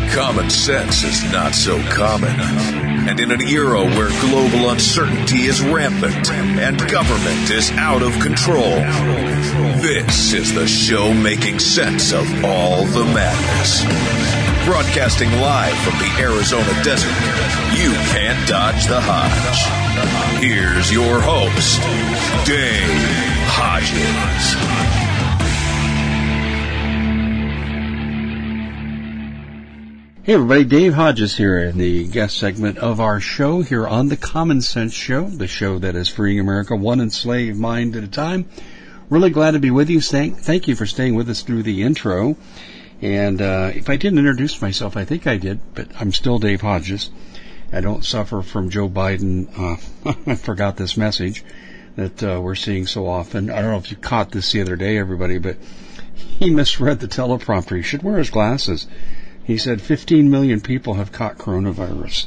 Common sense is not so common. And in an era where global uncertainty is rampant and government is out of control, this is the show making sense of all the madness. Broadcasting live from the Arizona desert, you can't dodge the Hodge. Here's your host, Dave Hodges. Hey everybody, Dave Hodges here in the guest segment of our show here on the Common Sense Show, the show that is freeing America one enslaved mind at a time. Really glad to be with you. Thank you for staying with us through the intro. And if I didn't introduce myself, I think I did, but I'm still Dave Hodges. I don't suffer from Joe Biden. I forgot this message that we're seeing so often. I don't know if you caught this the other day, everybody, but he misread the teleprompter. He should wear his glasses. He said 15 million people have caught coronavirus.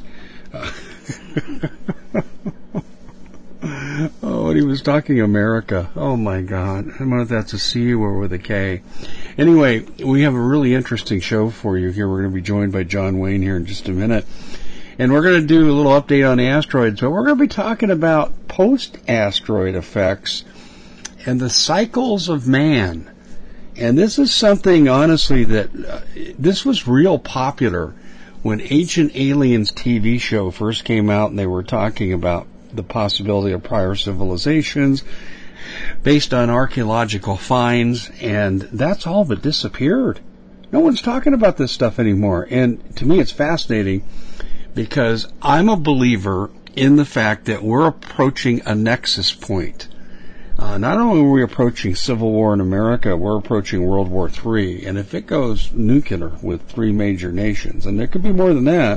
Oh, and he was talking America. Oh, my God. I don't know if that's a C or with a K. Anyway, we have a really interesting show for you here. We're going to be joined by John Wayne here in just a minute. And we're going to do a little update on the asteroids, but we're going to be talking about post-asteroid effects and the cycles of man. And this is something, honestly, that this was real popular when Ancient Aliens TV show first came out, and they were talking about the possibility of prior civilizations based on archaeological finds, and that's all but disappeared. No one's talking about this stuff anymore. And to me, it's fascinating because I'm a believer in the fact that we're approaching a nexus point. Not only are we approaching civil war in America, we're approaching World War III. And if it goes nuclear with three major nations, and there could be more than that,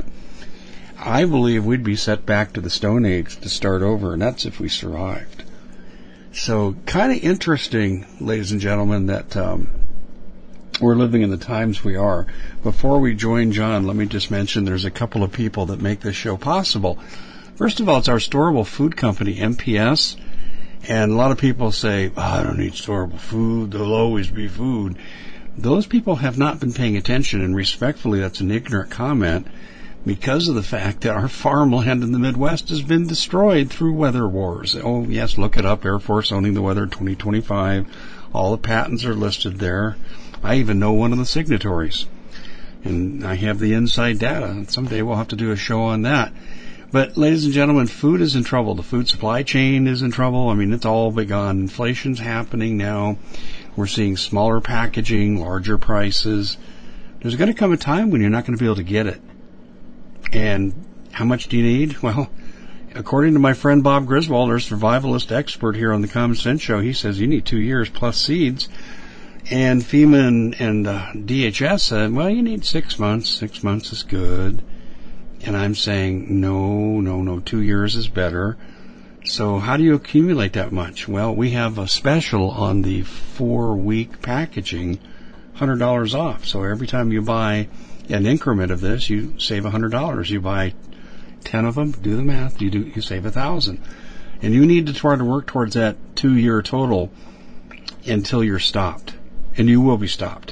I believe we'd be set back to the Stone Age to start over, and that's if we survived. So kind of interesting, ladies and gentlemen, that we're living in the times we are. Before we join John, let me just mention there's a couple of people that make this show possible. First of all, it's our storable food company, MPS. And a lot of people say, I don't need storable food, there'll always be food. Those people have not been paying attention, and respectfully, that's an ignorant comment because of the fact that our farmland in the Midwest has been destroyed through weather wars. Oh, yes, look it up, Air Force Owning the Weather 2025. All the patents are listed there. I even know one of the signatories. And I have the inside data. Someday we'll have to do a show on that. But, ladies and gentlemen, food is in trouble. The food supply chain is in trouble. I mean, it's all begun. Inflation's happening now. We're seeing smaller packaging, larger prices. There's going to come a time when you're not going to be able to get it. And how much do you need? Well, according to my friend Bob Griswold, our survivalist expert here on the Common Sense Show, he says you need 2 years plus seeds. And FEMA and DHS said, well, you need 6 months. 6 months is good. And I'm saying, no, 2 years is better. So how do you accumulate that much? Well, we have a special on the 4-week packaging, $100 off. So every time you buy an increment of this, you save $100. You buy 10 of them, do the math, you save $1,000. And you need to try to work towards that 2-year total until you're stopped. And you will be stopped.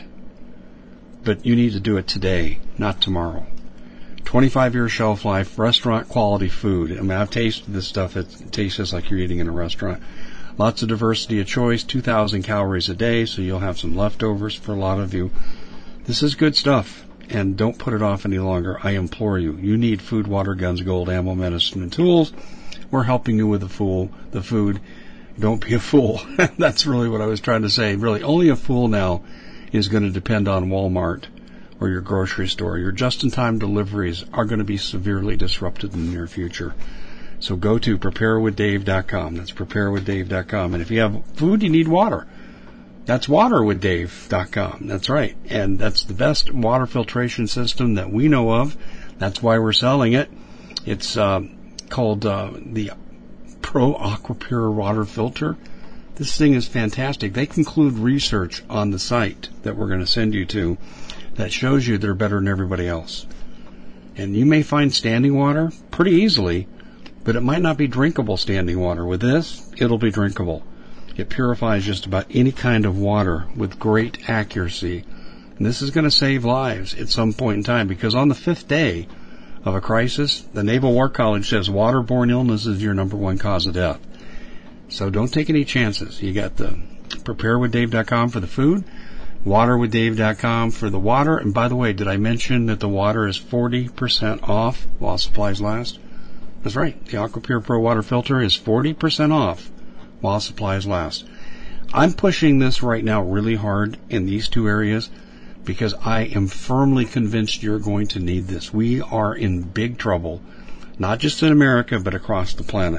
But you need to do it today, not tomorrow. 25-year shelf life, restaurant quality food. I mean, I've tasted this stuff. It tastes just like you're eating in a restaurant. Lots of diversity of choice, 2,000 calories a day, so you'll have some leftovers for a lot of you. This is good stuff, and don't put it off any longer. I implore you. You need food, water, guns, gold, ammo, medicine, and tools. We're helping you with the food. Don't be a fool. That's really what I was trying to say. Really, only a fool now is going to depend on Walmart or your grocery store. Your just-in-time deliveries are going to be severely disrupted in the near future. So go to preparewithdave.com. That's preparewithdave.com. And if you have food, you need water. That's waterwithdave.com. That's right. And that's the best water filtration system that we know of. That's why we're selling it. It's called the Pro AquaPure water filter. This thing is fantastic. They conclude research on the site that we're going to send you to that shows you they're better than everybody else. And you may find standing water pretty easily, but it might not be drinkable standing water. With this, it'll be drinkable. It purifies just about any kind of water with great accuracy And this is going to save lives at some point in time, because on the 5th day of a crisis, the Naval War College says waterborne illness is your number one cause of death. So don't take any chances. You got the preparewithdave.com for the food, waterwithdave.com for the water. And by the way, did I mention that the water is 40% off while supplies last? That's right. The AquaPure Pro water filter is 40% off while supplies last. I'm pushing this right now really hard in these two areas because I am firmly convinced you're going to need this. We are in big trouble, not just in America, but across the planet.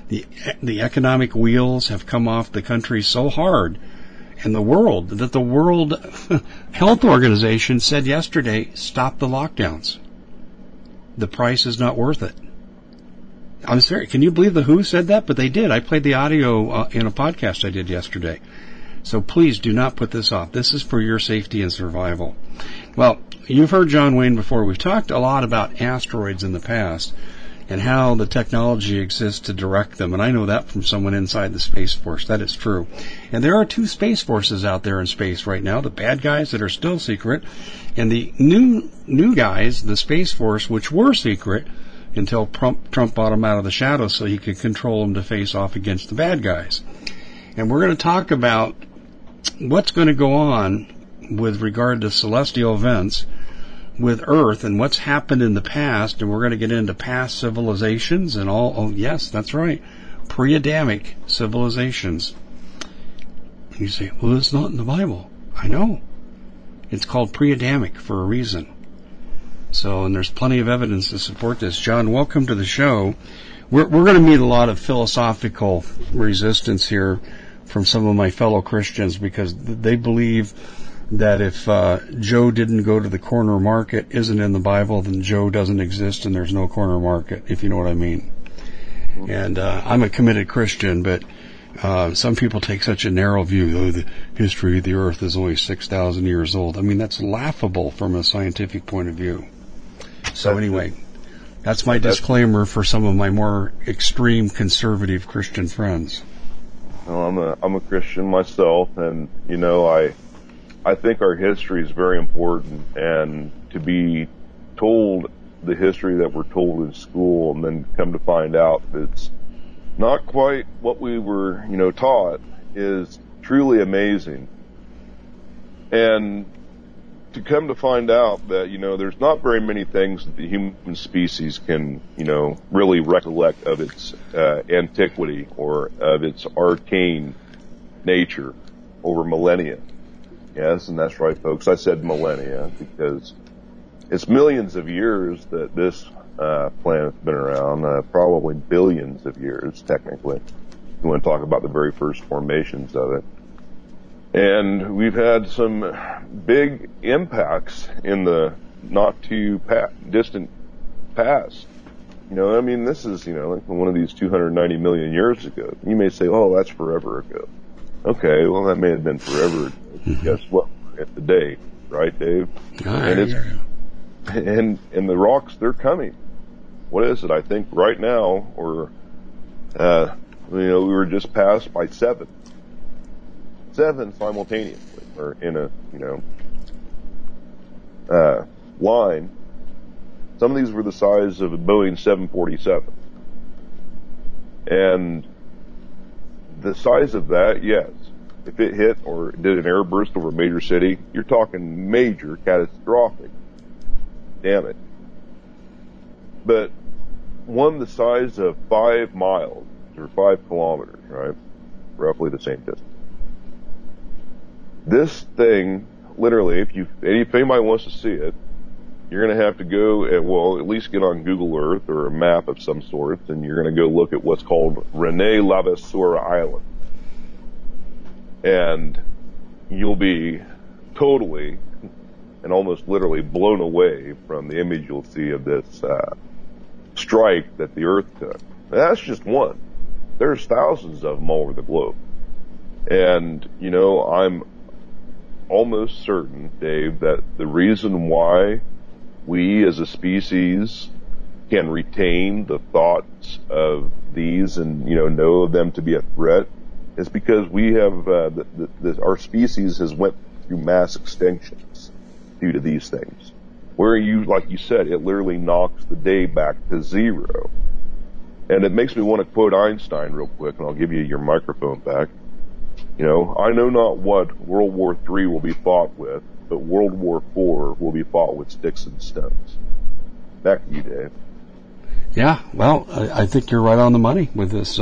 The economic wheels have come off the country so hard in the world that the World Health Organization said yesterday, stop the lockdowns. The price is not worth it. I'm sorry, can you believe the WHO said that? But they did. I played the audio in a podcast I did yesterday. So please do not put this off. This is for your safety and survival. Well, you've heard John Wayne before. We've talked a lot about asteroids in the past and how the technology exists to direct them. And I know that from someone inside the Space Force. That is true. And there are two Space Forces out there in space right now, the bad guys that are still secret, and the new guys, the Space Force, which were secret until Trump bought them out of the shadows so he could control them to face off against the bad guys. And we're going to talk about what's going to go on with regard to celestial events with Earth and what's happened in the past, and we're going to get into past civilizations and all. Oh, yes, that's right. Pre-Adamic civilizations. You say, well, it's not in the Bible. I know. It's called pre-Adamic for a reason. So, and there's plenty of evidence to support this. John, welcome to the show. We're going to meet a lot of philosophical resistance here from some of my fellow Christians because they believe that if Joe didn't go to the corner market isn't in the Bible, then Joe doesn't exist and there's no corner market, if you know what I mean. And I'm a committed Christian, but some people take such a narrow view. Oh, the history of the earth is only 6,000 years old. I mean, that's laughable from a scientific point of view. So anyway, that's my disclaimer for some of my more extreme conservative Christian friends. Well, I'm a Christian myself, and you know, I think our history is very important, and to be told the history that we're told in school and then come to find out that it's not quite what we were, taught is truly amazing. And to come to find out that, there's not very many things that the human species can, really recollect of its antiquity or of its arcane nature over millennia. Yes, and that's right, folks. I said millennia because it's millions of years that this planet's been around, probably billions of years, technically. You want to talk about the very first formations of it. And we've had some big impacts in the not too distant past. This is, like one of these 290 million years ago. You may say, oh, that's forever ago. Okay, well, that may have been forever ago. Guess what? At the day, right, Dave? And the rocks, they're coming. What is it? I think right now, we were just passed by seven simultaneously, or in a, line. Some of these were the size of a Boeing 747. And the size of that, yes, if it hit or did an airburst over a major city, you're talking major, catastrophic damage. But one the size of 5 miles or 5 kilometers, right? Roughly the same distance. This thing, literally, if anybody wants to see it, you're going to have to go at least get on Google Earth or a map of some sort, and you're going to go look at what's called Rene Lavaseur Island. And you'll be totally and almost literally blown away from the image you'll see of this strike that the Earth took. And that's just one. There's thousands of them all over the globe. And, I'm almost certain, Dave, that the reason why we as a species can retain the thoughts of these and, know of them to be a threat is because we have, our species has went through mass extinctions. due to these things. Where you, like you said, it literally knocks the day back to zero. And it makes me want to quote Einstein real quick, and I'll give you your microphone back. You know, I know not what World War III will be fought with, but World War IV will be fought with sticks and stones. Back to you, Dave. Yeah, well, I think you're right on the money with this.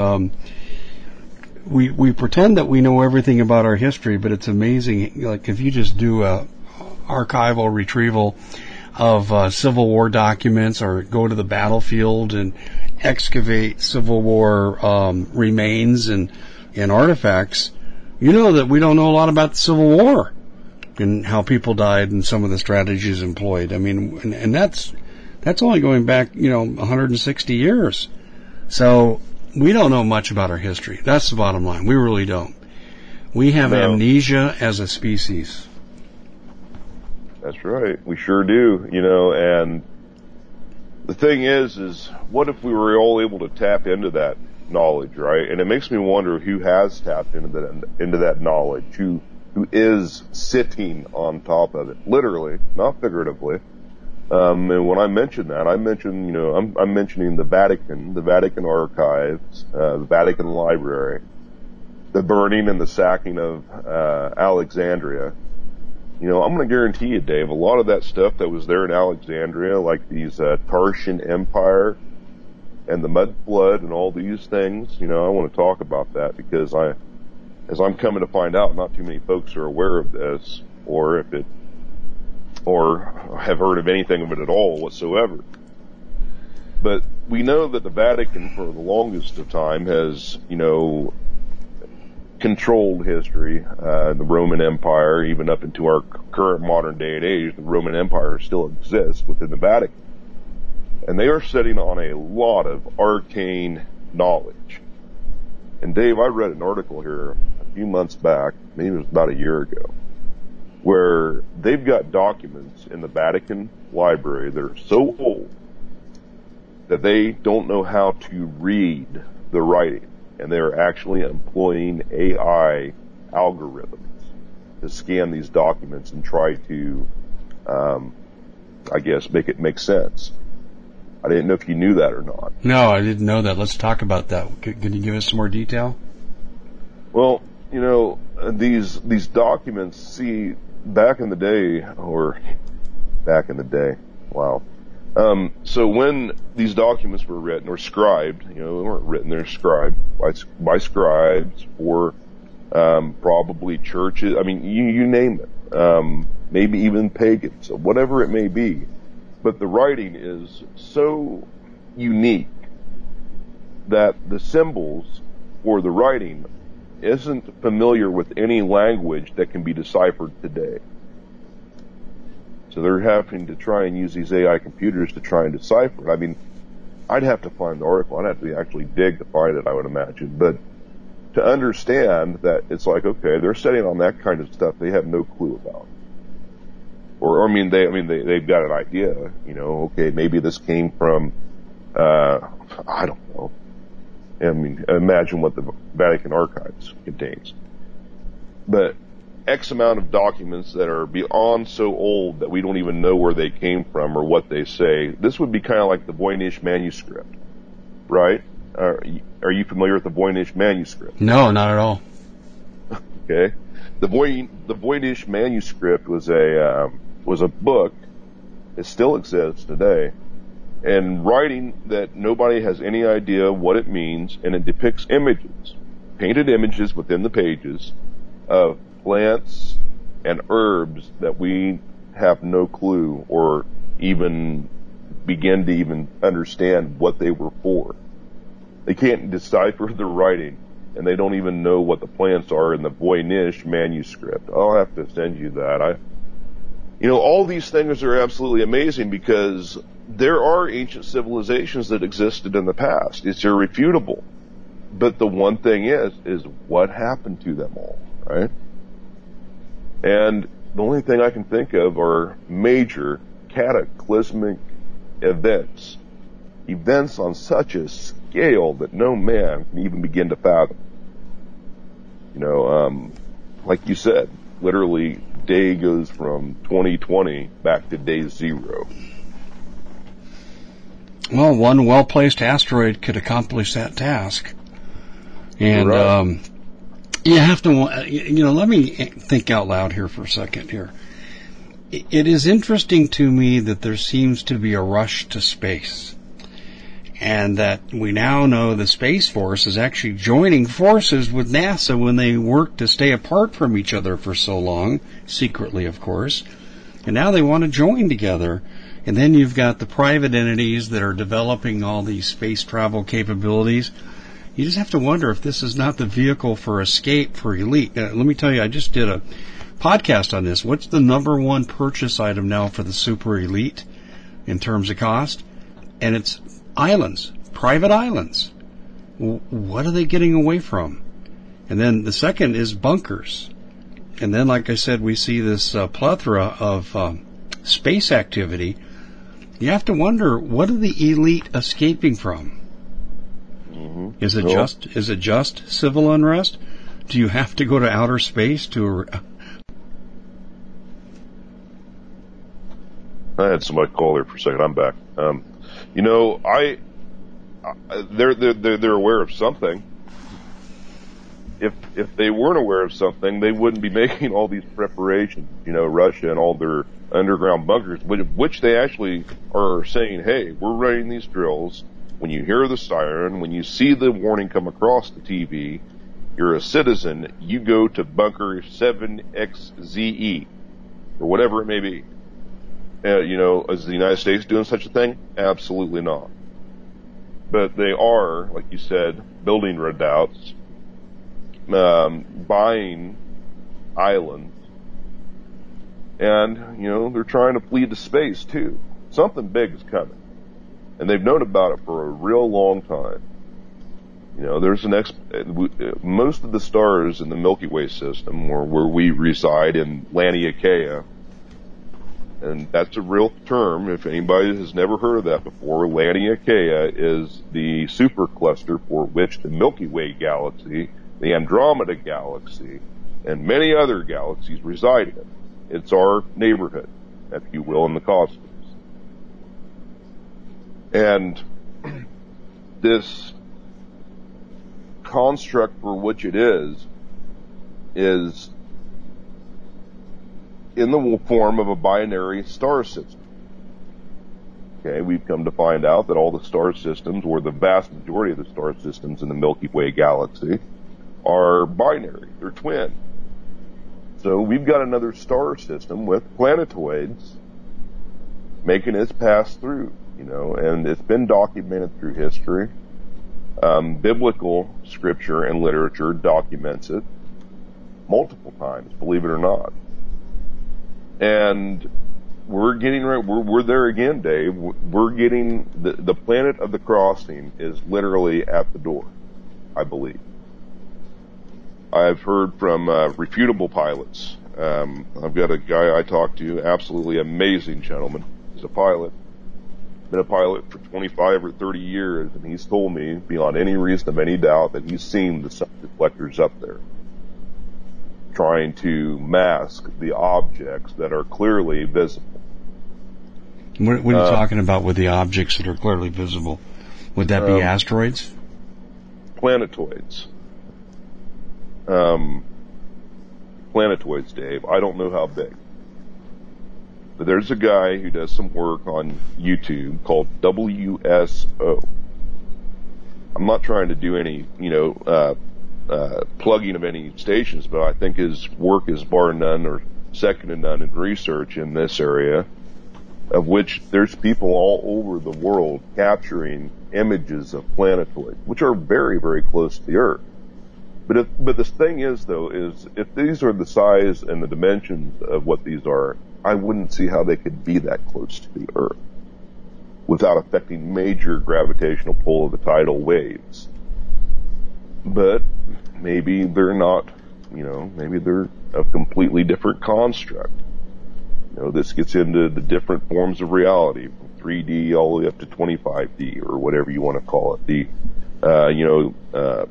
We pretend that we know everything about our history, but it's amazing. Like if you just do a archival retrieval of Civil War documents, or go to the battlefield and excavate Civil War remains and artifacts, you know that we don't know a lot about the Civil War and how people died and some of the strategies employed. I mean, and that's only going back, 160 years. So we don't know much about our history. That's the bottom line. We really don't. We have amnesia as a species. That's right. We sure do, and the thing is what if we were all able to tap into that knowledge, right? And it makes me wonder who has tapped into that knowledge, who is sitting on top of it, literally, not figuratively. And when I mention that, I'm mentioning the Vatican archives, the Vatican library, the burning and the sacking of Alexandria. I'm going to guarantee you, Dave, a lot of that stuff that was there in Alexandria, like these Tarshan Empire and the mud flood and all these things, I want to talk about that because as I'm coming to find out, not too many folks are aware of this or have heard of anything of it at all whatsoever. But we know that the Vatican, for the longest of time, has, controlled history. The Roman Empire, even up into our current modern day and age, the Roman Empire still exists within the Vatican. And they are sitting on a lot of arcane knowledge. And Dave, I read an article here a few months back, maybe it was about a year ago, where they've got documents in the Vatican library that are so old that they don't know how to read the writing. And they're actually employing AI algorithms to scan these documents and try to, make it make sense. I didn't know if you knew that or not. No, I didn't know that. Let's talk about that. Can you give us some more detail? Well, these documents, back in the day, wow. So when these documents were written or scribed, they weren't written, they're scribed by scribes or, probably churches. I mean, you name it. Maybe even pagans, whatever it may be. But the writing is so unique that the symbols for the writing isn't familiar with any language that can be deciphered today. So they're having to try and use these AI computers to try and decipher it. I mean, I'd have to find the article. I'd have to actually dig to find it, I would imagine. But to understand that it's like, okay, they're sitting on that kind of stuff they have no clue about. They've got an idea, okay, maybe this came from, I don't know. I mean, imagine what the Vatican archives contains. But X amount of documents that are beyond so old that we don't even know where they came from or what they say. This would be kind of like the Voynich manuscript, right? Are you familiar with the Voynich manuscript? No, not at all. Okay. The Voynich manuscript was a book. It still exists today. And writing that nobody has any idea what it means, and it depicts images, painted images within the pages of plants and herbs that we have no clue or even begin to even understand what they were for. They can't decipher the writing, and they don't even know what the plants are in the Voynich manuscript. I'll have to send you that. All these things are absolutely amazing because there are ancient civilizations that existed in the past. It's irrefutable. But the one thing is what happened to them all, right? And the only thing I can think of are major cataclysmic events on such a scale that no man can even begin to fathom. Like you said, literally day goes from 2020 back to day 0. Well, one well-placed asteroid could accomplish that task. And Right. you have to, let me think out loud here for a second here. It is interesting to me that there seems to be a rush to space. And that we now know the Space Force is actually joining forces with NASA when they worked to stay apart from each other for so long, secretly, of course. And now they want to join together. And then you've got the private entities that are developing all these space travel capabilities. You just have to wonder if this is not the vehicle for escape for elite. Let me tell you, I just did a podcast on this. What's the number one purchase item now for the super elite in terms of cost? And it's islands, private islands. What are they getting away from? And then the second is bunkers. And then, like I said, we see this plethora of space activity. You have to wonder, what are the elite escaping from? Mm-hmm. Is it just civil unrest? Do you have to go to outer space to? I had somebody call there for a second. I'm back. They're aware of something. If they weren't aware of something, they wouldn't be making all these preparations. Russia and all their underground bunkers, which they actually are saying, hey, we're running these drills. When you hear the siren, when you see the warning come across the TV, you're a citizen, you go to bunker 7XZE, or whatever it may be. Is the United States doing such a thing? Absolutely not. But they are, like you said, building redoubts, buying islands, and, they're trying to flee to space too. Something big is coming. And they've known about it for a real long time. There's most of the stars in the Milky Way system, or where we reside in Laniakea, and that's a real term. If anybody has never heard of that before, Laniakea is the supercluster for which the Milky Way galaxy, the Andromeda galaxy, and many other galaxies reside in. It's our neighborhood, if you will, in the cosmos. And this construct for which it is in the form of a binary star system. Okay, we've come to find out that all the star systems, or the vast majority of the star systems in the Milky Way galaxy, are binary. They're twin. So we've got another star system with planetoids making its pass through, and it's been documented through history. Biblical scripture and literature documents it multiple times, believe it or not. And we're there again, Dave. We're getting the planet of the crossing is literally at the door, I believe. I've heard from refutable pilots. I've got a guy I talked to, absolutely amazing gentleman. He's a pilot, been a pilot for 25 or 30 years, and he's told me beyond any reason of any doubt that he's seen the sun reflectors up there, trying to mask the objects that are clearly visible. What are you talking about with the objects that are clearly visible? Would that be asteroids? Planetoids. Planetoids, Dave. I don't know how big. But there's a guy who does some work on YouTube called WSO. I'm not trying to do any, plugging of any stations, but I think his work is bar none or second to none in research in this area, of which there's people all over the world capturing images of planetoids, which are very, very close to the Earth. But the thing is, though, is if these are the size and the dimensions of what these are, I wouldn't see how they could be that close to the Earth without affecting major gravitational pull of the tidal waves. But maybe they're not, maybe they're a completely different construct. This gets into the different forms of reality, from 3D all the way up to 25D, or whatever you want to call it. The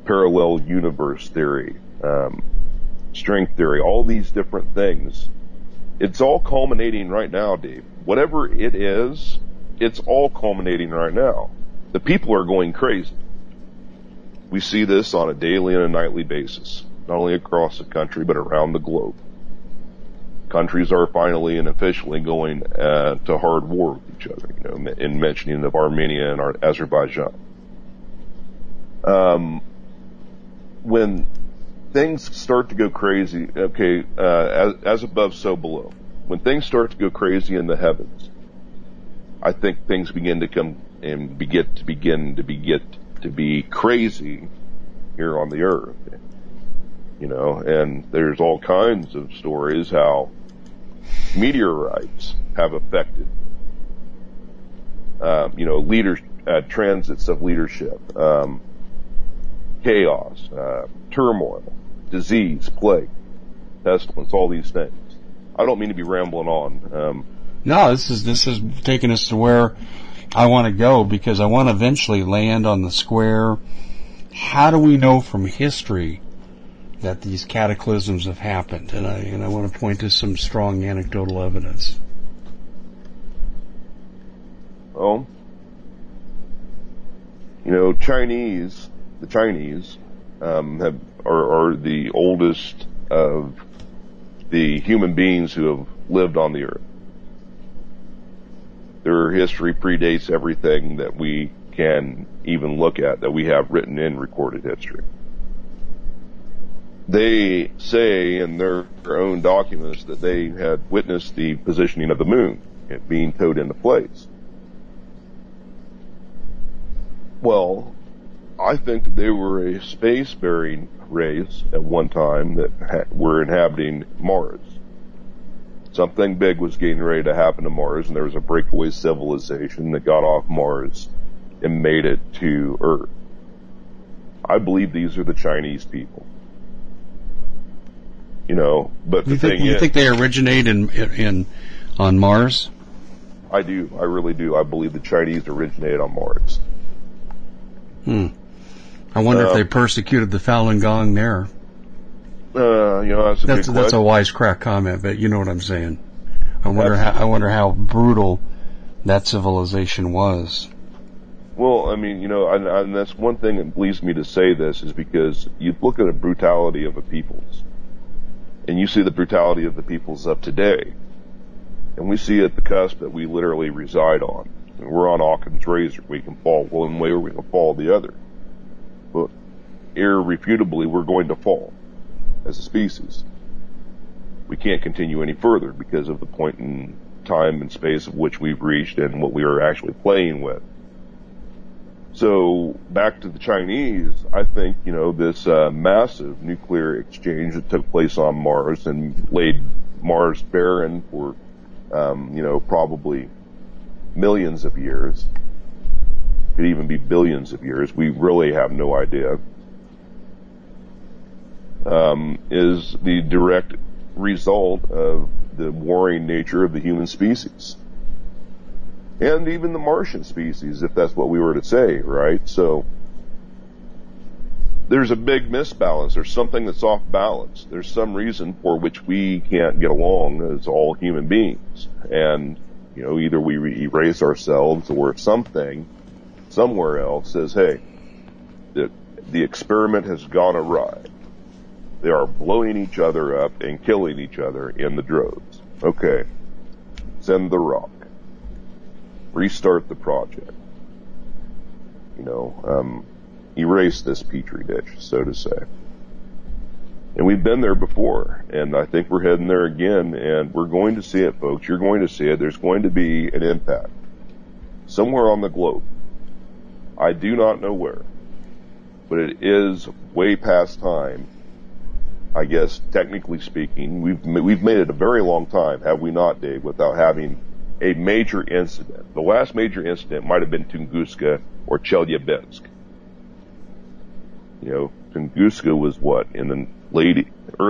parallel universe theory, string theory, all these different things It's all culminating right now, Dave. Whatever it is, it's all culminating right now. The people are going crazy. We see this on a daily and a nightly basis, not only across the country, but around the globe. Countries are finally and officially going to hard war with each other, in mentioning of Armenia and Azerbaijan. When things start to go crazy, okay, as above, so below. When things start to go crazy in the heavens, I think things begin to come and begin to be crazy here on the earth. And there's all kinds of stories how meteorites have affected, transits of leadership, chaos, turmoil, disease, plague, pestilence, all these things. I don't mean to be rambling on. No, this is taking us to where I want to go, because I want to eventually land on the square. How do we know from history that these cataclysms have happened? And I want to point to some strong anecdotal evidence. Well, the Chinese are the oldest of the human beings who have lived on the earth. Their history predates everything that we can even look at, that we have written in recorded history. They say in their own documents that they had witnessed the positioning of the moon, it being towed into place. Well, I think that they were a space-faring race at one time that were inhabiting Mars. Something big was getting ready to happen to Mars, and there was a breakaway civilization that got off Mars and made it to Earth. I believe these are the Chinese people. But the thing is, you think they originate on Mars? I do. I really do. I believe the Chinese originated on Mars. I wonder if they persecuted the Falun Gong there. That's a good question. That's a wisecrack comment, but you know what I'm saying. I wonder how brutal that civilization was. Well, and that's one thing that leads me to say this, is because you look at the brutality of the peoples, and you see the brutality of the peoples of today, and we see at the cusp that we literally reside on. And we're on Occam's razor. We can fall one way or we can fall the other. But irrefutably, we're going to fall as a species. We can't continue any further because of the point in time and space of which we've reached and what we are actually playing with. So back to the Chinese, I think, this massive nuclear exchange that took place on Mars and laid Mars barren for, probably millions of years, could even be billions of years, we really have no idea, is the direct result of the warring nature of the human species. And even the Martian species, if that's what we were to say, right? So, there's a big misbalance. There's something that's off balance. There's some reason for which we can't get along as all human beings. And, either we erase ourselves or something somewhere else says, hey, the experiment has gone awry. They are blowing each other up and killing each other in the droves. Okay. Send the rock. Restart the project. Erase this petri dish, so to say. And we've been there before, and I think we're heading there again, and we're going to see it, folks. You're going to see it. There's going to be an impact somewhere on the globe. I do not know where, but it is way past time. I guess, technically speaking, we've made it a very long time, have we not, Dave, without having a major incident. The last major incident might have been Tunguska or Chelyabinsk. Tunguska was what, in the late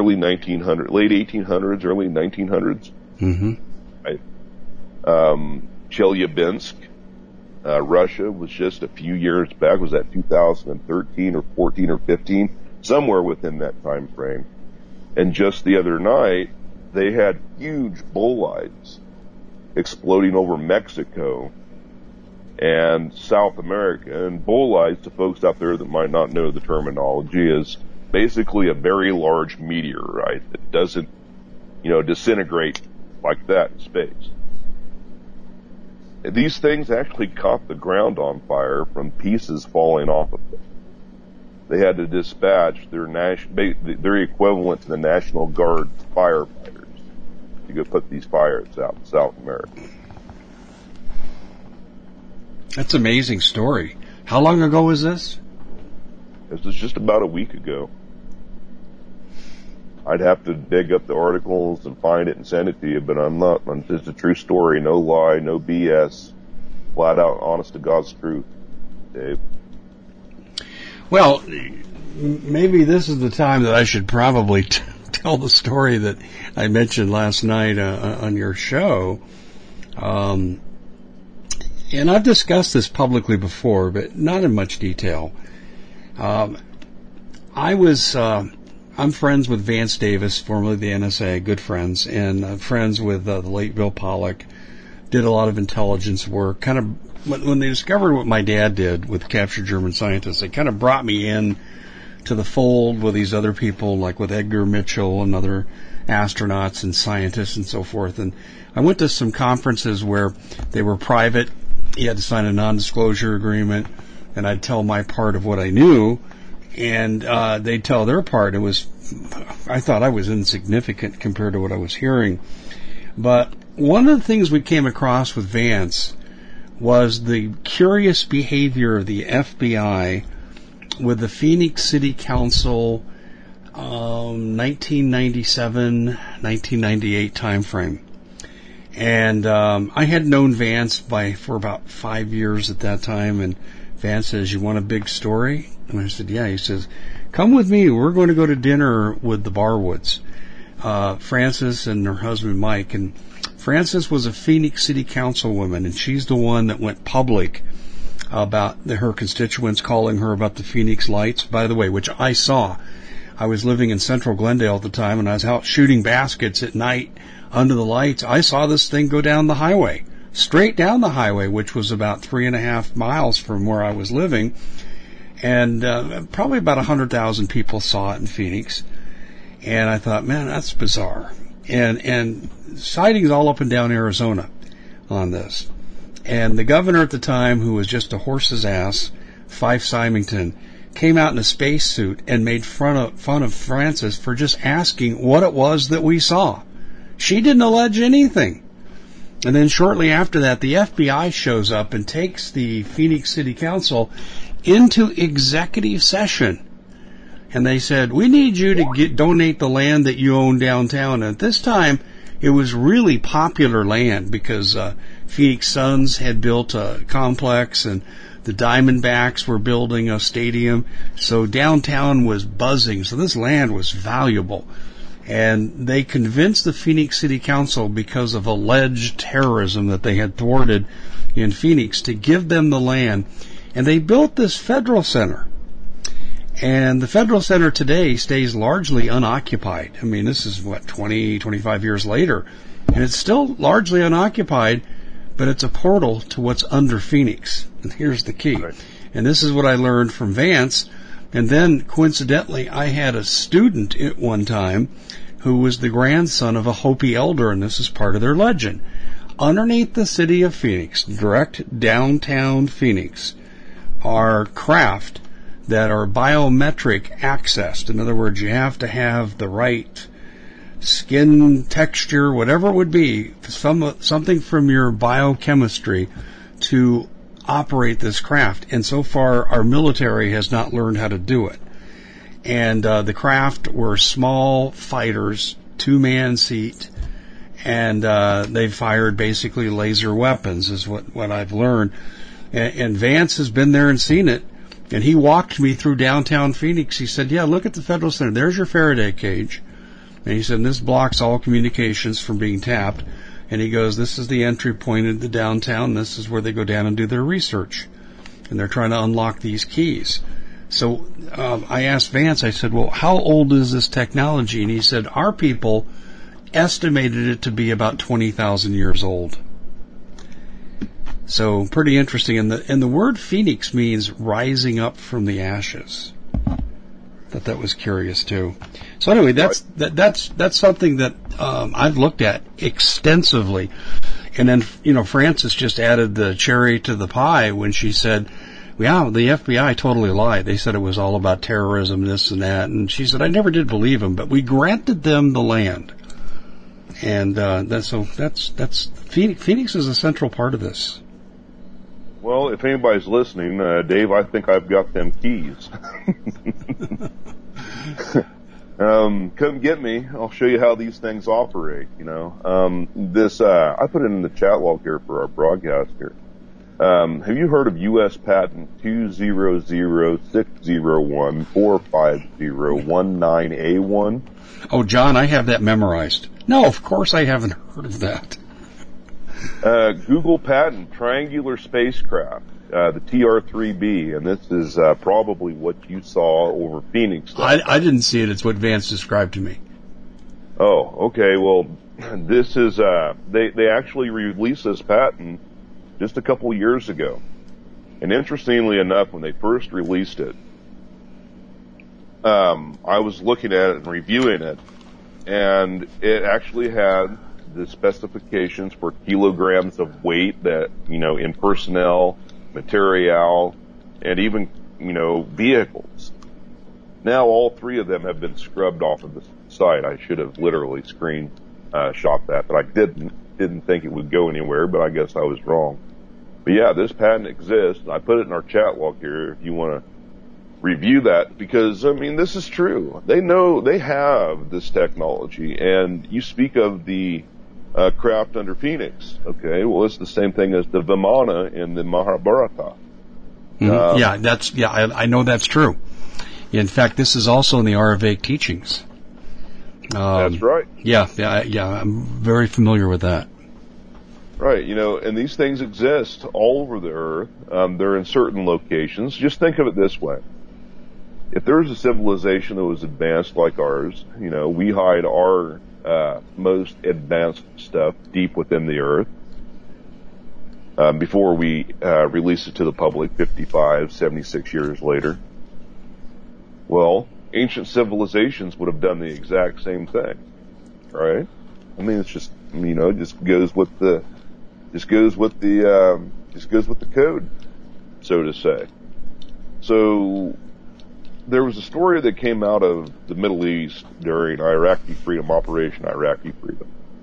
1800s, early 1900s? Mm-hmm. Right. Chelyabinsk, Russia, was just a few years back. Was that 2013 or 14 or 15? Somewhere within that time frame. And just the other night, they had huge bolides exploding over Mexico and South America. And bolides, to folks out there that might not know the terminology, is basically a very large meteorite that doesn't, disintegrate like that in space. These things actually caught the ground on fire from pieces falling off of them. They had to dispatch their equivalent to the National Guard firefighters to go put these fires out in South America. That's an amazing story. How long ago was this? This was just about a week ago. I'd have to dig up the articles and find it and send it to you, but it's a true story, no lie, no BS, flat out honest to God's truth, Dave. Well, maybe this is the time that I should probably tell the story that I mentioned last night on your show. And I've discussed this publicly before, but not in much detail. I'm friends with Vance Davis, formerly the NSA, good friends, and friends with the late Bill Pollock. Did a lot of intelligence work. Kind of when they discovered what my dad did with Captured German Scientists, they kind of brought me in to the fold with these other people, like with Edgar Mitchell and other astronauts and scientists and so forth. And I went to some conferences where they were private. You had to sign a non-disclosure agreement, and I'd tell my part of what I knew, and they'd tell their part. I thought I was insignificant compared to what I was hearing. But one of the things we came across with Vance was the curious behavior of the FBI with the Phoenix City Council 1997, 1998 timeframe. And I had known Vance for about 5 years at that time, and Vance says, "You want a big story?" And I said, "Yeah." He says, "Come with me. We're going to go to dinner with the Barwoods, Frances and her husband Mike." And Frances was a Phoenix City Councilwoman, and she's the one that went public about her constituents calling her about the Phoenix Lights, by the way, which I saw. I was living in Central Glendale at the time, and I was out shooting baskets at night under the lights. I saw this thing go down the highway, straight down the highway, which was about 3.5 miles from where I was living. And probably about 100,000 people saw it in Phoenix. And I thought, man, that's bizarre. And sightings all up and down Arizona on this. And the governor at the time, who was just a horse's ass, Fife Symington, came out in a spacesuit and made fun of Frances for just asking what it was that we saw. She didn't allege anything. And then shortly after that, the FBI shows up and takes the Phoenix City Council into executive session. And they said, "We need you to donate the land that you own downtown." And at this time, it was really popular land because Phoenix Suns had built a complex and the Diamondbacks were building a stadium. So downtown was buzzing. So this land was valuable. And they convinced the Phoenix City Council, because of alleged terrorism that they had thwarted in Phoenix, to give them the land. And they built this federal center. And the federal center today stays largely unoccupied. I mean, this is 20, 25 years later. And it's still largely unoccupied, but it's a portal to what's under Phoenix. And here's the key. Right. And this is what I learned from Vance. And then, coincidentally, I had a student at one time who was the grandson of a Hopi elder, and this is part of their legend. Underneath the city of Phoenix, direct downtown Phoenix, are craft that are biometric accessed. In other words, you have to have the right skin texture, whatever it would be, something from your biochemistry to operate this craft. And so far, our military has not learned how to do it. And the craft were small fighters, 2-man seat, and they fired basically laser weapons, is what I've learned. And Vance has been there and seen it. And he walked me through downtown Phoenix. He said, "Yeah, look at the Federal Center. There's your Faraday cage." And he said, "This blocks all communications from being tapped." And he goes, "This is the entry point into downtown. This is where they go down and do their research. And they're trying to unlock these keys." So I asked Vance, I said, "Well, how old is this technology?" And he said, "Our people estimated it to be about 20,000 years old. So pretty interesting. And the word phoenix means rising up from the ashes. Thought that was curious too. So anyway, that's something that I've looked at extensively. And then, Frances just added the cherry to the pie when she said, yeah, the FBI totally lied. They said it was all about terrorism, this and that. And she said, I never did believe them, but we granted them the land. And that's Phoenix is a central part of this. Well, if anybody's listening, Dave, I think I've got them keys. Come get me. I'll show you how these things operate, This, I put it in the chat log here for our broadcast here. Have you heard of U.S. Patent 20060145019A1? Oh, John, I have that memorized. No, of course I haven't heard of that. Google patent triangular spacecraft, the TR-3B, and this is probably what you saw over Phoenix. I didn't see it. It's what Vance described to me. Oh, okay. Well, this is they actually released this patent just a couple years ago, and interestingly enough, when they first released it, I was looking at it and reviewing it, and it actually had the specifications for kilograms of weight that, in personnel, material, and even, vehicles. Now all three of them have been scrubbed off of the site. I should have literally shot that, but I didn't think it would go anywhere, but I guess I was wrong. But yeah, this patent exists. I put it in our chat log here if you want to review that, because, this is true. They know they have this technology, and you speak of the craft under Phoenix. Okay, well, it's the same thing as the Vimana in the Mahabharata. I know that's true. In fact, this is also in the Ayurvedic teachings. That's right. Yeah, I'm very familiar with that. Right, and these things exist all over the earth. They're in certain locations. Just think of it this way. If there's a civilization that was advanced like ours, we hide our most advanced stuff deep within the earth before we release it to the public 55, 76 years later. Well, ancient civilizations would have done the exact same thing, right? It's just, just goes with the code, so to say. So there was a story that came out of the Middle East during Operation Iraqi Freedom,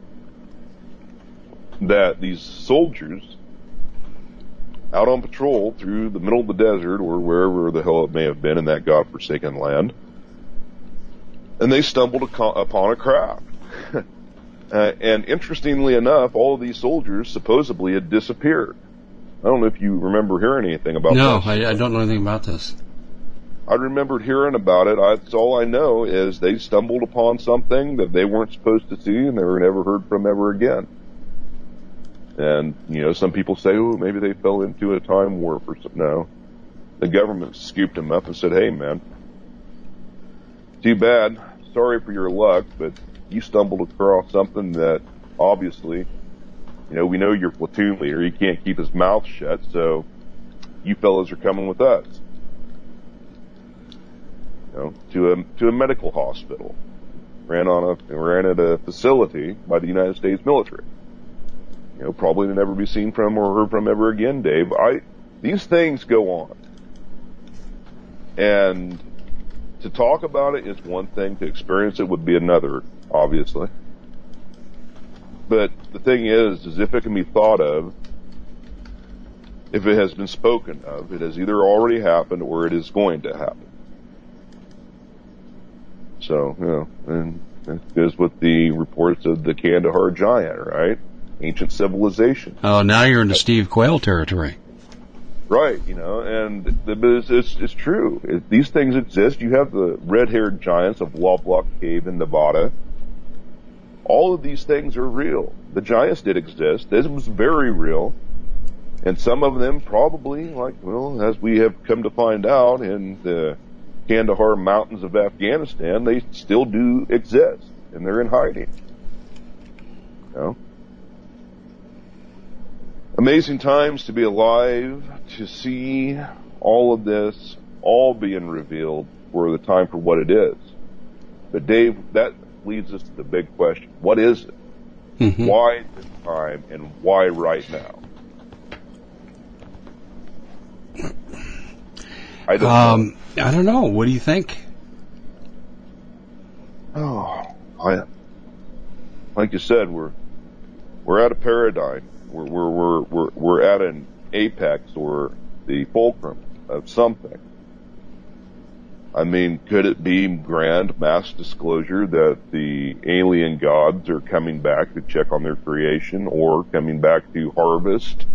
that these soldiers out on patrol through the middle of the desert or wherever the hell it may have been in that godforsaken land, and they stumbled upon a craft. And interestingly enough, all of these soldiers supposedly had disappeared. I don't know if you remember hearing anything about this. No, I don't know anything about this. I remembered hearing about it. That's all I know is they stumbled upon something that they weren't supposed to see, and they were never heard from ever again. And, some people say, oh, maybe they fell into a time warp or something. No. The government scooped them up and said, hey, man, too bad. Sorry for your luck, but you stumbled across something that obviously, we know your platoon leader. He can't keep his mouth shut, so you fellas are coming with us. To a medical hospital. Ran at a facility by the United States military. Probably to never be seen from or heard from ever again, Dave. These things go on. And to talk about it is one thing, to experience it would be another, obviously. But the thing is if it can be thought of, if it has been spoken of, it has either already happened or it is going to happen. So, and it goes with the reports of the Kandahar giant, right? Ancient civilization. Oh, now you're into Steve Quayle territory. Right, and it's true. These things exist. You have the red-haired giants of Lovelock Cave in Nevada. All of these things are real. The giants did exist. This was very real. And some of them probably, as we have come to find out in the Kandahar mountains of Afghanistan, they still do exist, and they're in hiding. know? Amazing times to be alive, to see all of this, all being revealed for the time for what it is. But Dave, that leads us to the big question. What is it? Mm-hmm. Why this time and why right now? I don't know. What do you think? Like you said, we're at a paradigm. We're at an apex or the fulcrum of something. I mean, could it be grand mass disclosure that the alien gods are coming back to check on their creation, or coming back to harvest?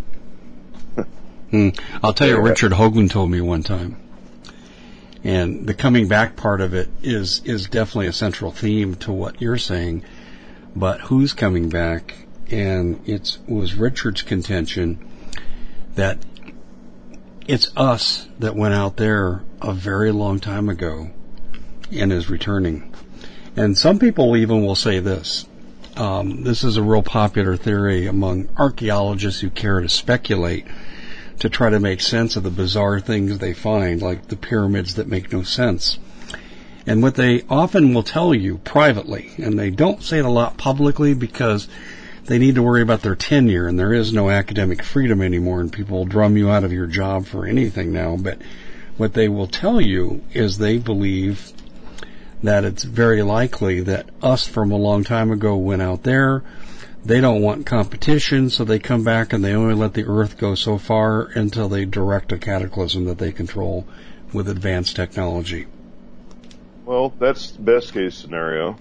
I'll tell you what Richard Hoagland told me one time. And the coming back part of it is definitely a central theme to what you're saying. But who's coming back? And it was Richard's contention that it's us that went out there a very long time ago and is returning. And some people even will say this. This is a real popular theory among archaeologists who care to speculate, to try to make sense of the bizarre things they find, like the pyramids that make no sense. And what they often will tell you privately, and they don't say it a lot publicly because they need to worry about their tenure, and there is no academic freedom anymore, and people will drum you out of your job for anything now. But what they will tell you is they believe that it's very likely that us from a long time ago went out there. They don't want competition, so they come back and they only let the Earth go so far until they direct a cataclysm that they control with advanced technology. Well, that's the best case scenario.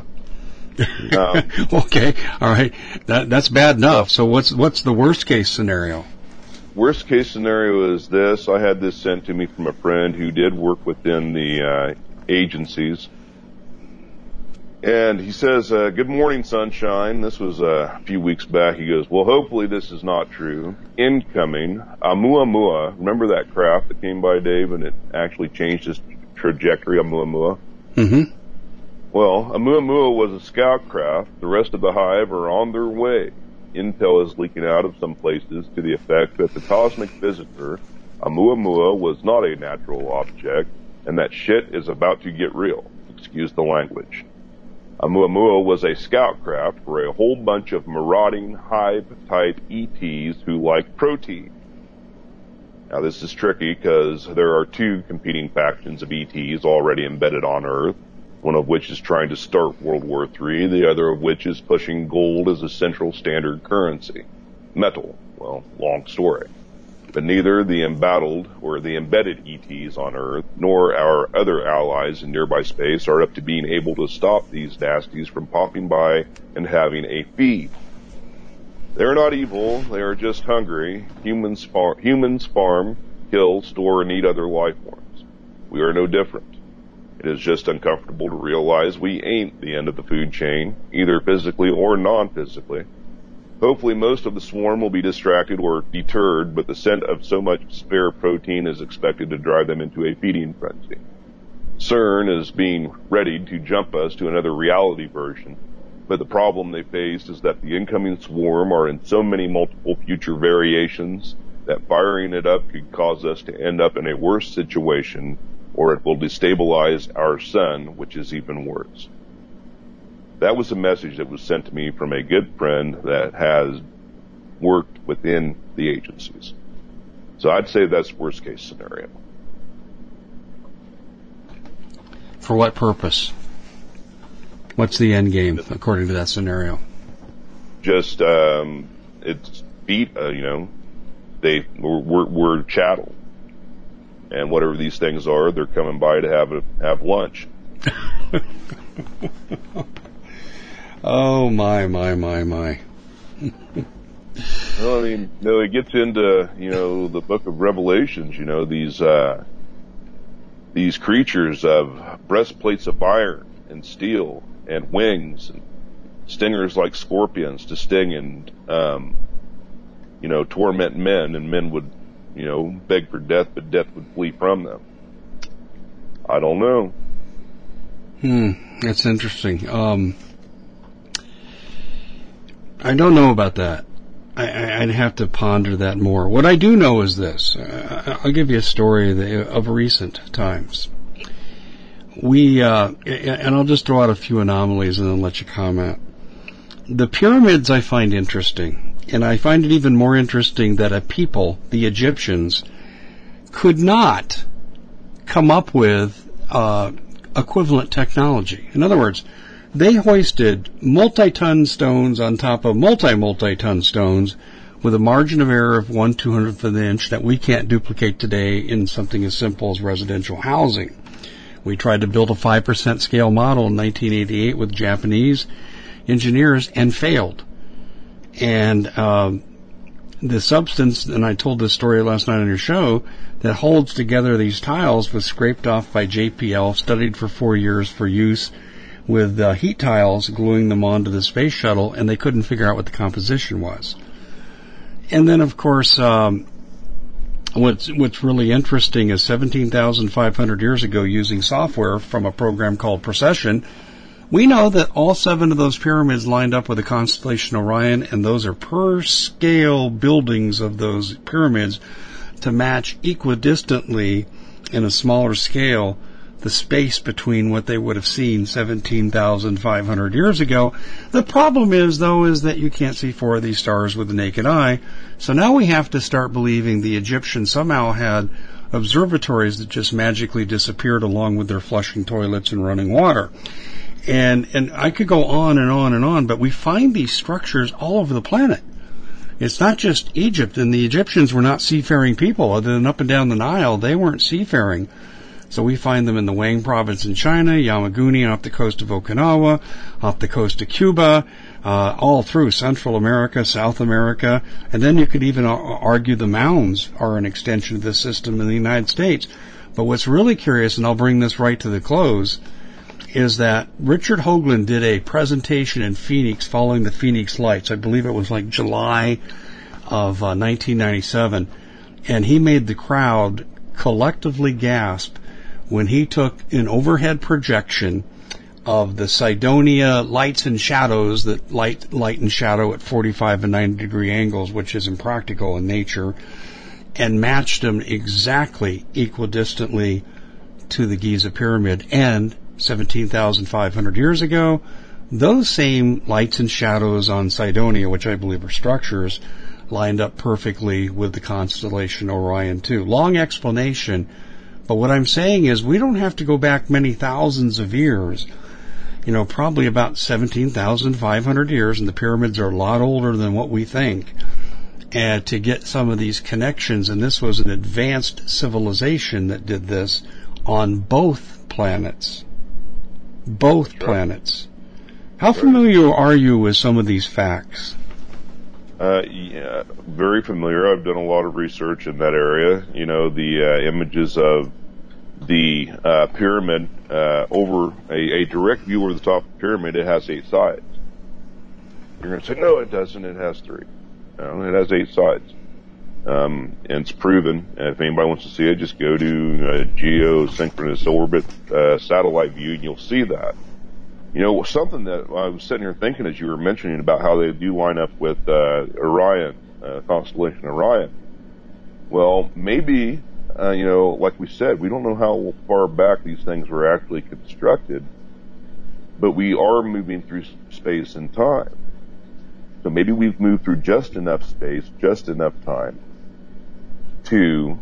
Okay, all right. That's bad enough. So what's the worst case scenario? Worst case scenario is this. I had this sent to me from a friend who did work within the agencies. And he says, good morning, sunshine. This was a few weeks back. He goes, well, hopefully this is not true. Incoming, Oumuamua. Remember that craft that came by, Dave, and it actually changed its trajectory, Oumuamua? Mm-hmm. Well, Oumuamua was a scout craft. The rest of the hive are on their way. Intel is leaking out of some places to the effect that the cosmic visitor, Oumuamua, was not a natural object, and that shit is about to get real. Excuse the language. Oumuamua was a scout craft for a whole bunch of marauding hive-type ETs who like protein. Now, this is tricky because there are two competing factions of ETs already embedded on Earth, one of which is trying to start World War III, the other of which is pushing gold as a central standard currency. Metal. Well, long story. But neither the embattled or the embedded ETs on Earth nor our other allies in nearby space are up to being able to stop these nasties from popping by and having a feed. They're not evil, they are just hungry. Humans farm, kill, store, and eat other life forms. We are no different. It is just uncomfortable to realize we ain't the end of the food chain, either physically or non-physically. Hopefully most of the swarm will be distracted or deterred, but the scent of so much spare protein is expected to drive them into a feeding frenzy. CERN is being readied to jump us to another reality version, but the problem they faced is that the incoming swarm are in so many multiple future variations that firing it up could cause us to end up in a worse situation, or it will destabilize our sun, which is even worse. That was a message that was sent to me from a good friend that has worked within the agencies. So I'd say that's worst case scenario. For what purpose? What's the end game according to that scenario? Just it's we're chattel, and whatever these things are, they're coming by to have lunch. Oh, my. Well, I mean, it gets into, the book of Revelations, these creatures of breastplates of iron and steel and wings and stingers like scorpions to sting and, torment men, and men would, beg for death, but death would flee from them. I don't know. That's interesting. I don't know about that. I'd have to ponder that more. What I do know is this. I'll give you a story of recent times. And I'll just throw out a few anomalies and then let you comment. The pyramids I find interesting, and I find it even more interesting that a people, the Egyptians, could not come up with equivalent technology. In other words, they hoisted multi-ton stones on top of multi-ton stones with a margin of error of 1/200th of an inch that we can't duplicate today in something as simple as residential housing. We tried to build a 5% scale model in 1988 with Japanese engineers and failed. And the substance, and I told this story last night on your show, that holds together these tiles was scraped off by JPL, studied for 4 years for use with heat tiles, gluing them onto the space shuttle, and they couldn't figure out what the composition was. And then, of course, what's really interesting is 17,500 years ago, using software from a program called Precession, we know that all 7 of those pyramids lined up with the constellation Orion, and those are per scale buildings of those pyramids to match equidistantly in a smaller scale the space between what they would have seen 17,500 years ago. The problem is, though, is that you can't see 4 of these stars with the naked eye. So now we have to start believing the Egyptians somehow had observatories that just magically disappeared along with their flushing toilets and running water. And I could go on and on and on, but we find these structures all over the planet. It's not just Egypt, and the Egyptians were not seafaring people. Other than up and down the Nile, they weren't seafaring. So we find them in the Wang province in China, Yamaguni off the coast of Okinawa, off the coast of Cuba, all through Central America, South America, and then you could even argue the mounds are an extension of this system in the United States. But what's really curious, and I'll bring this right to the close, is that Richard Hoagland did a presentation in Phoenix following the Phoenix Lights. I believe it was like July of 1997, and he made the crowd collectively gasp when he took an overhead projection of the Cydonia lights and shadows that light and shadow at 45 and 90 degree angles, which is impractical in nature, and matched them exactly equidistantly to the Giza Pyramid. And 17,500 years ago, those same lights and shadows on Cydonia, which I believe are structures, lined up perfectly with the constellation Orion too. Long explanation, but what I'm saying is we don't have to go back many thousands of years, probably about 17,500 years, and the pyramids are a lot older than what we think, and to get some of these connections. And this was an advanced civilization that did this on both planets. Both planets. How familiar are you with some of these facts? Yeah, very familiar. I've done a lot of research in that area. The images of the pyramid over a direct view over the top of the pyramid, it has 8 sides. You're going to say, no, it doesn't. It has 3. No, it has 8 sides. And it's proven. If anybody wants to see it, just go to geosynchronous orbit satellite view, and you'll see that. Something that I was sitting here thinking as you were mentioning about how they do line up with Orion, constellation Orion. Well, maybe, like we said, we don't know how far back these things were actually constructed, but we are moving through space and time. So maybe we've moved through just enough space, just enough time to,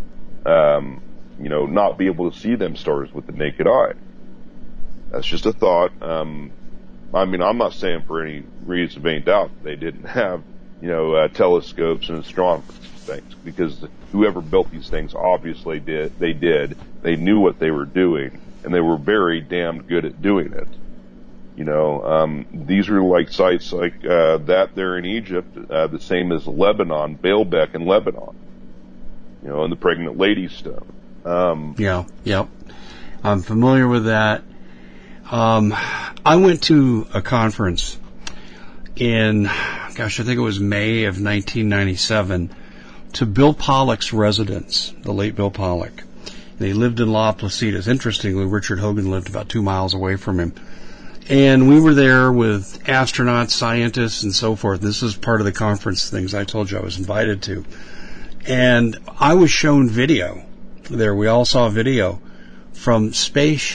not be able to see them stars with the naked eye. That's just a thought. I'm not saying for any reason of any doubt they didn't have, telescopes and astronomers and things, because whoever built these things obviously did. They knew what they were doing, and they were very damn good at doing it. These are like sites like that there in Egypt, the same as Lebanon, Baalbek in Lebanon, and the Pregnant Lady Stone. Yep. I'm familiar with that. I went to a conference in, I think it was May of 1997, to Bill Pollock's residence, the late Bill Pollock. They lived in La Placitas. Interestingly, Richard Hoagland lived about 2 miles away from him. And we were there with astronauts, scientists, and so forth. This is part of the conference things I told you I was invited to. And I was shown video there. We all saw video from space,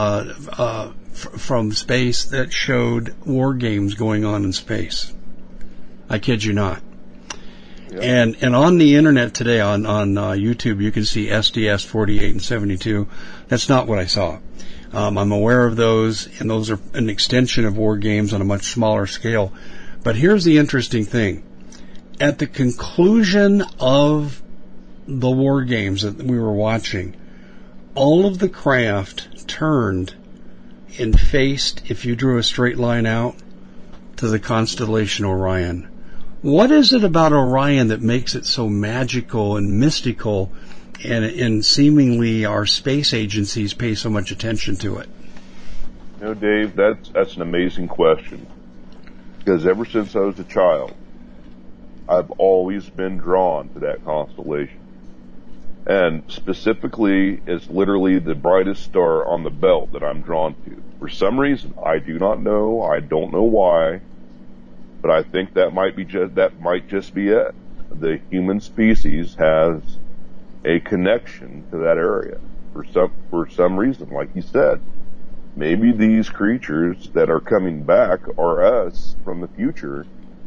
from space that showed war games going on in space. I kid you not. Yep. And on the internet today, on YouTube, you can see SDS 48 and 72. That's not what I saw. I'm aware of those, and those are an extension of war games on a much smaller scale. But here's the interesting thing. At the conclusion of the war games that we were watching, all of the craft turned and faced, if you drew a straight line out, to the constellation Orion. What is it about Orion that makes it so magical and mystical, and seemingly our space agencies pay so much attention to it? You know, Dave, that's an amazing question. Because ever since I was a child, I've always been drawn to that constellation. And specifically, it's literally the brightest star on the belt that I'm drawn to. For some reason, I do not know. I don't know why. But I think that might just be it. The human species has a connection to that area for some reason, like you said. Maybe these creatures that are coming back are us from the future,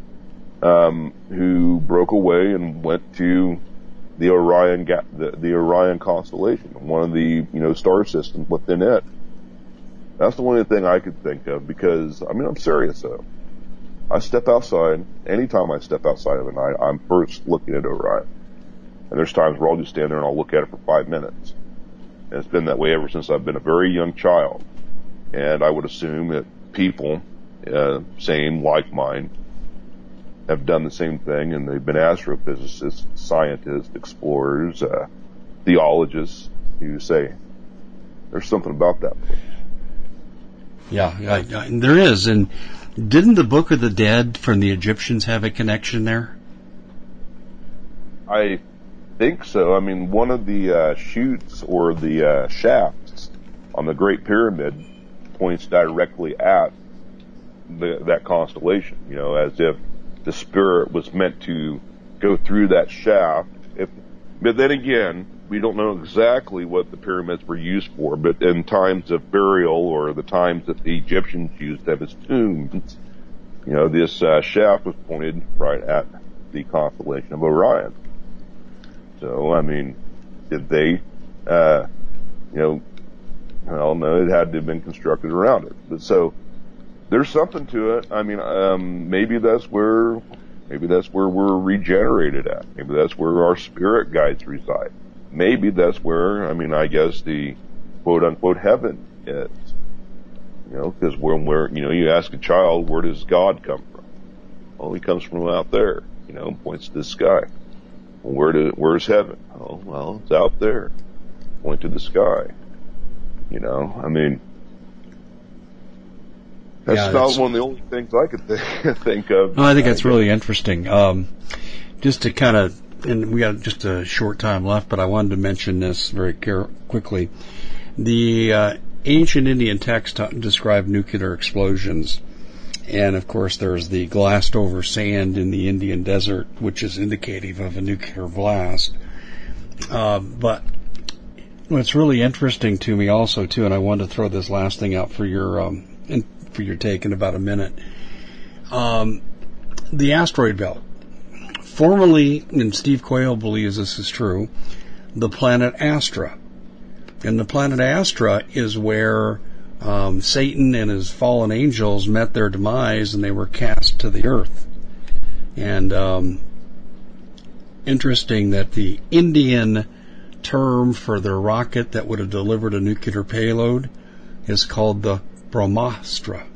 who broke away and went to the Orion the Orion constellation, one of the star systems within it. That's the only thing I could think of, because I'm serious though. I step outside. Anytime I step outside of the night, I'm first looking at Orion. And there's times where I'll just stand there and I'll look at it for 5 minutes. And it's been that way ever since I've been a very young child. And I would assume that people, same like mine, have done the same thing, and they've been astrophysicists, scientists, explorers, theologists who say there's something about that place. Yeah, there is. And didn't the Book of the Dead from the Egyptians have a connection there? I think so. One of the chutes or the shafts on the Great Pyramid points directly at that constellation, as if the spirit was meant to go through that shaft. But then again, we don't know exactly what the pyramids were used for, but in times of burial, or the times that the Egyptians used them as tombs, this shaft was pointed right at the constellation of Orion. So, did they, no, it had to have been constructed around it. But so, there's something to it. Maybe that's where we're regenerated at. Maybe that's where our spirit guides reside. Maybe that's where, I guess the quote unquote heaven is. Because when you ask a child, where does God come from? Well, he comes from out there, points to the sky. Well, where's heaven? Oh, well, it's out there. Point to the sky. That's one of the only things I could think of. No, I think that's really interesting. Just to kind of, and we got just a short time left, but I wanted to mention this very quickly. The ancient Indian texts describe nuclear explosions. And, of course, there's the glassed over sand in the Indian desert, which is indicative of a nuclear blast. But what's really interesting to me also, too, and I wanted to throw this last thing out for your take in about a minute. The asteroid belt. Formerly, and Steve Quayle believes this is true, the planet Astra. And the planet Astra is where Satan and his fallen angels met their demise, and they were cast to the earth. And interesting that the Indian term for their rocket that would have delivered a nuclear payload is called the Brahmastra.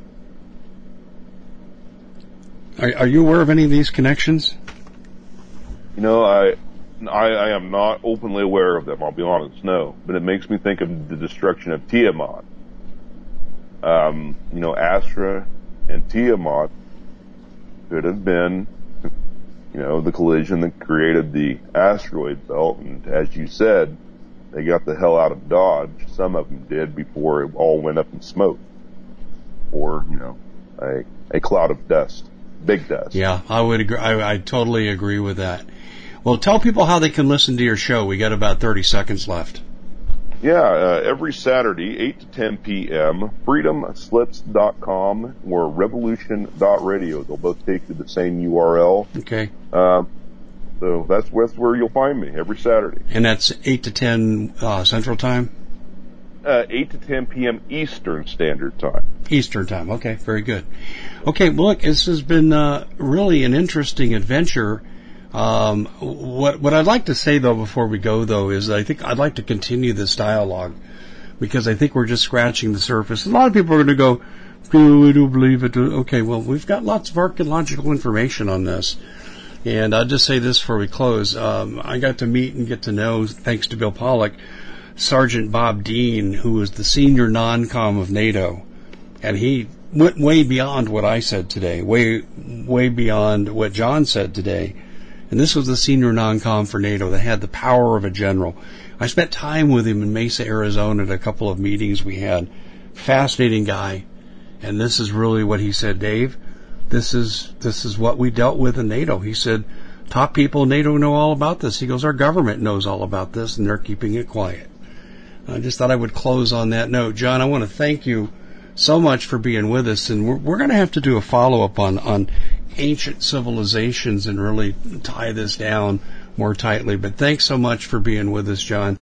Are you aware of any of these connections? I am not openly aware of them, I'll be honest, no. But it makes me think of the destruction of Tiamat. Astra and Tiamat could have been, the collision that created the asteroid belt. And as you said, they got the hell out of Dodge. Some of them did before it all went up in smoke. or, a cloud of dust, big dust. Yeah, I would agree. I totally agree with that. Well, tell people how they can listen to your show. We got about 30 seconds left. Yeah, every Saturday, 8 to 10 p.m., freedomslips.com or revolution.radio. They'll both take to the same URL. Okay. So that's where you'll find me every Saturday. And that's 8 to 10 Central Time? 8 to 10 p.m. Eastern Standard Time. Eastern Time. Okay, very good. Okay, well, look, this has been really an interesting adventure. What I'd like to say, though, before we go, though, is I think I'd like to continue this dialogue because I think we're just scratching the surface. A lot of people are going to go, oh, I don't believe it. Okay, well, we've got lots of archaeological information on this. And I'll just say this before we close. I got to meet and get to know, thanks to Bill Pollock, Sergeant Bob Dean, who was the senior non-com of NATO. And he went way beyond what I said today, way beyond what John said today. And this was the senior non-com for NATO that had the power of a general. I spent time with him in Mesa, Arizona at a couple of meetings we had. Fascinating guy. And this is really what he said, Dave. This is what we dealt with in NATO. He said, top people in NATO know all about this. He goes, our government knows all about this, and they're keeping it quiet. I just thought I would close on that note. John, I want to thank you so much for being with us, and we're going to have to do a follow-up on ancient civilizations and really tie this down more tightly. But thanks so much for being with us, John.